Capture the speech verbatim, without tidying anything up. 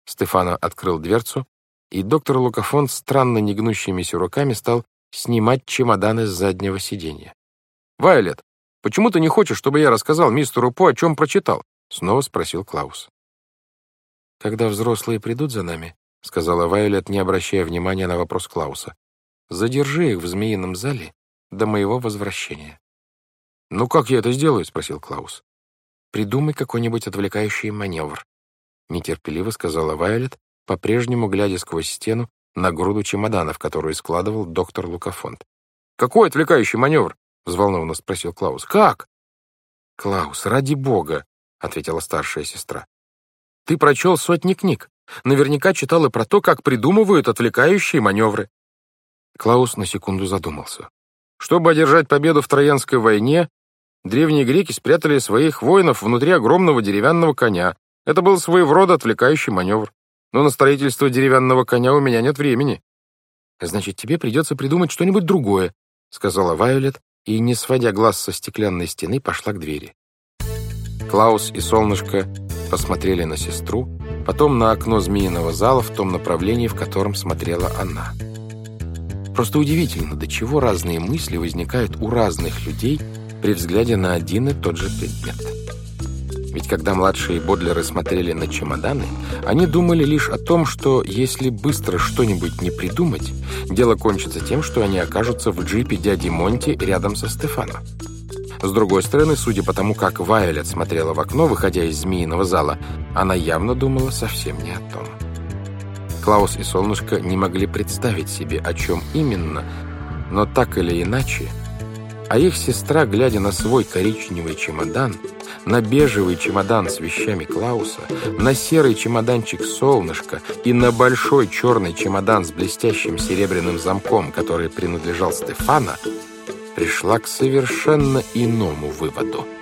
Стефано открыл дверцу, и доктор Лукафон странно негнущимися руками стал снимать чемоданы с заднего сиденья. «Вайолет, почему ты не хочешь, чтобы я рассказал мистеру По, о чем прочитал?» — снова спросил Клаус. «Когда взрослые придут за нами, — сказала Вайолет, не обращая внимания на вопрос Клауса, — задержи их в змеином зале до моего возвращения». «Ну как я это сделаю?» — спросил Клаус. «Придумай какой-нибудь отвлекающий маневр», — нетерпеливо сказала Вайолет, по-прежнему глядя сквозь стену на груду чемоданов, которую складывал доктор Лукафонт. «Какой отвлекающий маневр?» — взволнованно спросил Клаус. «Как?» «Клаус, ради бога!» — ответила старшая сестра. «Ты прочел сотни книг. Наверняка читал и про то, как придумывают отвлекающие маневры». Клаус на секунду задумался. Чтобы одержать победу в Троянской войне, древние греки спрятали своих воинов внутри огромного деревянного коня. Это был своего рода отвлекающий маневр. Но на строительство деревянного коня у меня нет времени. «Значит, тебе придется придумать что-нибудь другое», — сказала Вайолет, и, не сводя глаз со стеклянной стены, пошла к двери. Клаус и Солнышко посмотрели на сестру, потом на окно змеиного зала в том направлении, в котором смотрела она. Просто удивительно, до чего разные мысли возникают у разных людей при взгляде на один и тот же предмет. Ведь когда младшие Бодлеры смотрели на чемоданы, они думали лишь о том, что если быстро что-нибудь не придумать, дело кончится тем, что они окажутся в джипе дяди Монти рядом со Стефано. С другой стороны, судя по тому, как Вайолет смотрела в окно, выходя из змеиного зала, она явно думала совсем не о том. Клаус и Солнышко не могли представить себе, о чем именно, но так или иначе, а их сестра, глядя на свой коричневый чемодан, на бежевый чемодан с вещами Клауса, на серый чемоданчик Солнышка и на большой черный чемодан с блестящим серебряным замком, который принадлежал Стефано, пришла к совершенно иному выводу.